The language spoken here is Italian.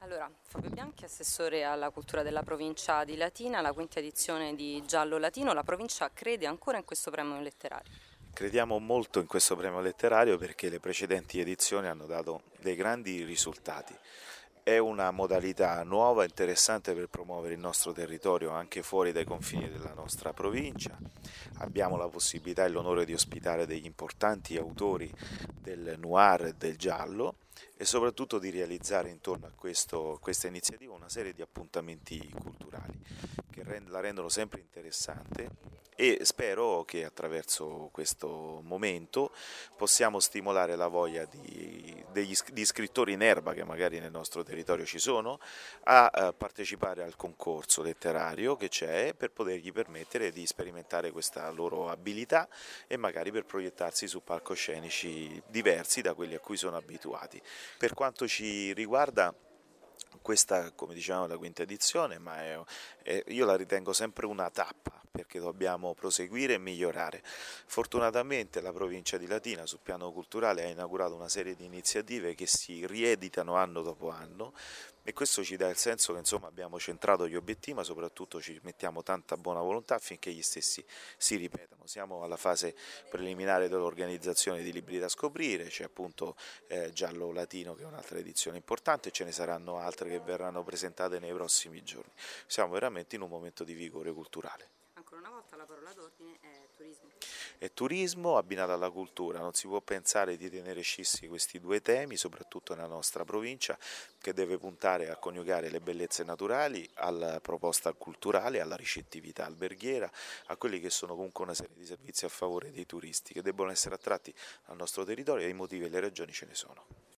Allora, Fabio Bianchi, assessore alla cultura della provincia di Latina, la quinta edizione di Giallo Latino. La provincia crede ancora in questo premio letterario? Crediamo molto in questo premio letterario perché le precedenti edizioni hanno dato dei grandi risultati. È una modalità nuova e interessante per promuovere il nostro territorio anche fuori dai confini della nostra provincia. Abbiamo la possibilità e l'onore di ospitare degli importanti autori del noir e del giallo e soprattutto di realizzare intorno a questa iniziativa una serie di appuntamenti culturali che la rendono sempre interessante e spero che attraverso questo momento possiamo stimolare la voglia di scrittori in erba che magari nel nostro territorio ci sono a partecipare al concorso letterario che c'è per potergli permettere di sperimentare questa loro abilità e magari per proiettarsi su palcoscenici diversi da quelli a cui sono abituati. Per quanto ci riguarda, questa, come dicevamo, è la quinta edizione, ma io la ritengo sempre una tappa perché dobbiamo proseguire e migliorare. Fortunatamente la provincia di Latina sul piano culturale ha inaugurato una serie di iniziative che si rieditano anno dopo anno e questo ci dà il senso che insomma abbiamo centrato gli obiettivi, ma soprattutto ci mettiamo tanta buona volontà affinché gli stessi si ripetano. Siamo alla fase preliminare dell'organizzazione di libri da scoprire, c'è appunto Giallo Latino che è un'altra edizione importante, ce ne saranno altre che verranno presentate nei prossimi giorni. Siamo veramente in un momento di vigore culturale. Ancora una volta la parola d'ordine è turismo. E turismo abbinato alla cultura, non si può pensare di tenere scissi questi due temi, soprattutto nella nostra provincia, che deve puntare a coniugare le bellezze naturali alla proposta culturale, alla ricettività alberghiera, a quelli che sono comunque una serie di servizi a favore dei turisti che debbono essere attratti al nostro territorio e i motivi e le ragioni ce ne sono.